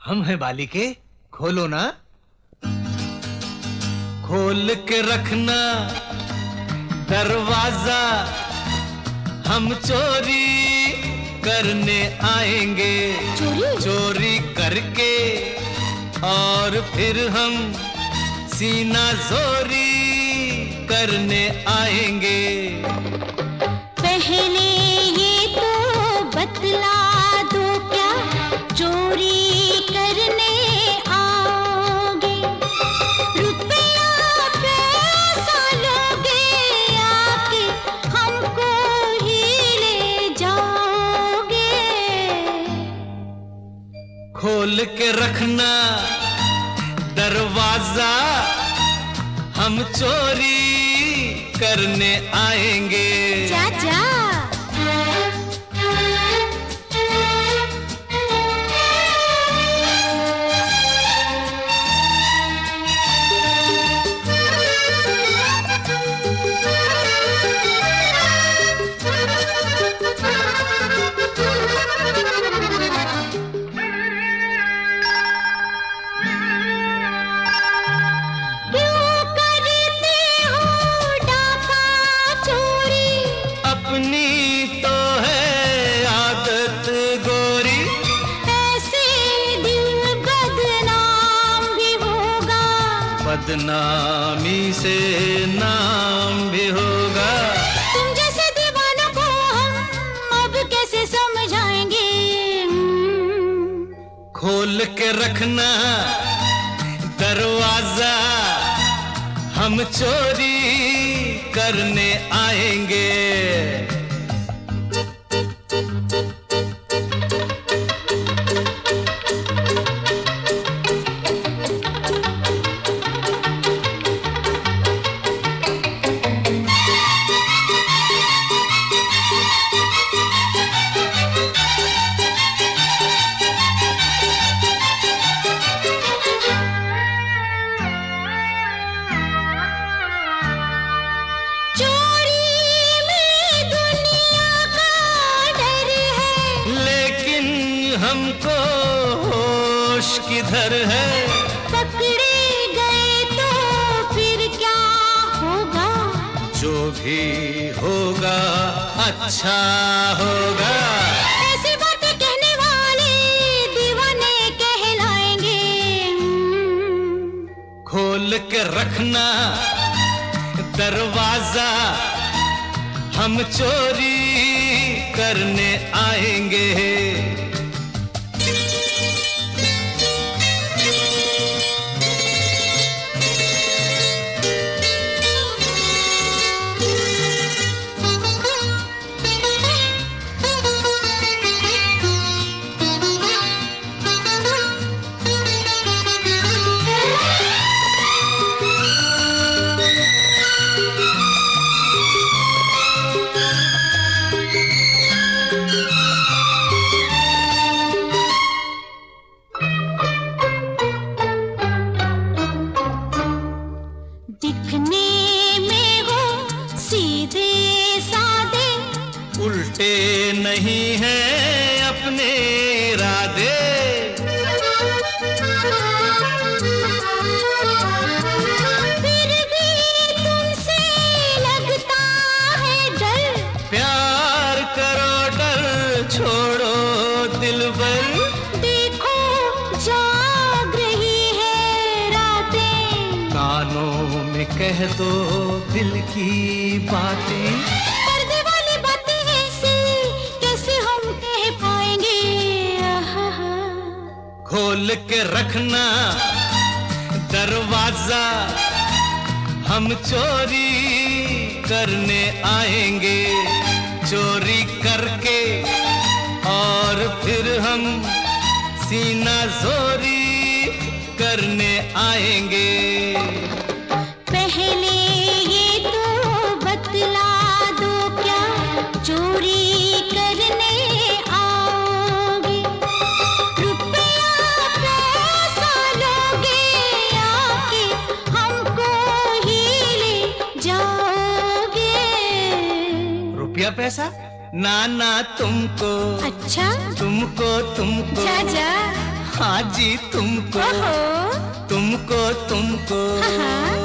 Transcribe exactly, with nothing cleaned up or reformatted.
हम हैं बालिके, खोलो ना। खोल के रखना दरवाजा, हम चोरी करने आएंगे। चोरी चोरी करके और फिर हम सीना जोरी करने आएंगे। पहले ये तो बतला दो क्या चोरी करने आओगे? रुपया पैसा लोगे आके हमको ही ले जाओगे। खोल के रखना दरवाजा, हम चोरी करने आएंगे। जा जा बदनामी से नाम भी होगा। तुम जैसे दीवानों को हम अब कैसे समझाएंगे? खोल के रखना दरवाजा, हम चोरी करने आएंगे। हमको होश किधर है? पकड़े गए तो फिर क्या होगा? जो भी होगा अच्छा होगा। ऐसी बातें कहने वाले दीवाने कहलाएंगे। खोल के रखना दरवाजा, हम चोरी करने आएंगे। दिखने में हो सीधे सादे, उल्टे नहीं हैं अपने इरादे। फिर भी तुमसे लगता है डर। प्यार करो डर छोड़ो दिलबर। देखो जाग रही है रातें, कानों में कह दो दिल की बातें। पर्दे वाली बातें ऐसी कैसे हम कह पाएंगे? आहा। खोल के रखना दरवाजा, हम चोरी करने आएंगे। चोरी करके और फिर हम सीना जोरी करने आएंगे। पहले ये तो बतला दो क्या चोरी करने आओगे? रुपया पैसा लोगे आके हमको ही ले जाओगे। रुपया पैसा ना ना तुमको, अच्छा तुमको तुमको जा जा हाँ जी तुमको, ओहो, तुमको तुमको हाँ, हाँ।